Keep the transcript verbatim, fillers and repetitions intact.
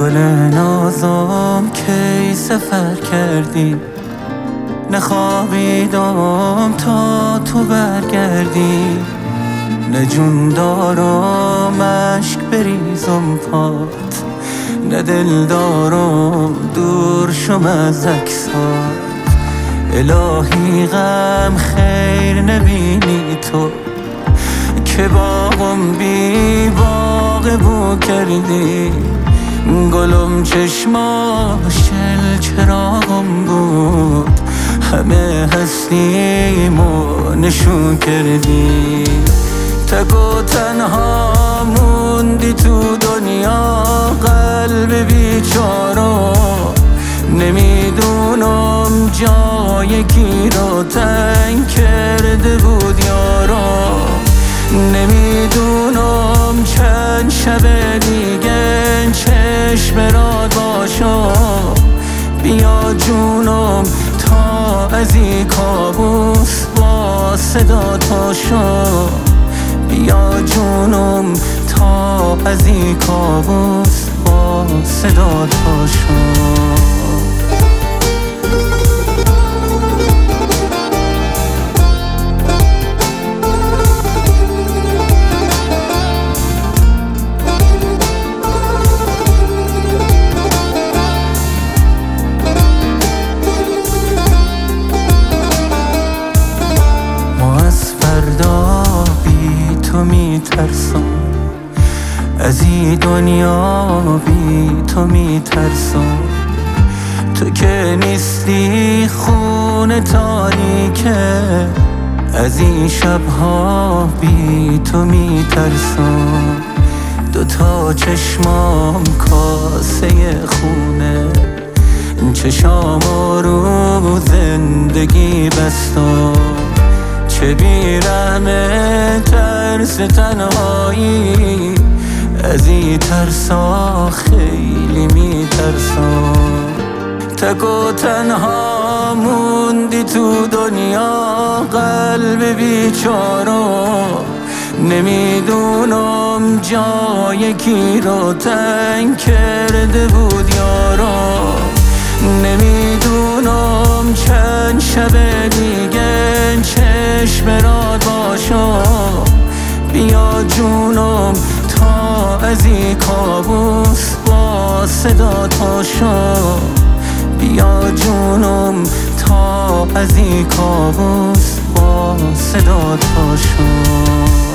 گل نازم کی سفر کردی، نخوابیدم تا تو برگردی. نه جون دارم اشک بریزم پات، نه دل دارم دور شم از عکسات. الهی غم خیر نبینی تو که باغم بی باغ بو کردی. گلم چشماش شل چراغم بود، همه هستیمو نشون کردی. تک و تنها موندی تو دنیا، قلب بیچارو نمیدونم جای کی رو تنگ کرده بود یارو. نمیدونم چند شب دیگه چشم راد باشم. بیا جونم تا از این کابوس با صدا تاشم. بیا جونم تا از این کابوس با صدا تاشم. میترسم از این دنیا، بی تو میترسم. تو که نیستی خون تاریکه، از این شبها بی تو میترسم. دوتا چشمام کاسه خونه، چشام رو زندگی بستم. چه بیرحمه ترس تنهایی، از این ترسا خیلی میترسم. تک و تنها موندی تو دنیا، قلب بیچارو نمیدونم جای کی رو تنگ کرده بود یارو. نمیدونم چند شب دیگه چشم راد باشم. بیا جونم تا از این کابوس با صدا تاشم. بیا جونم تا از این کابوس با صدا تاشم.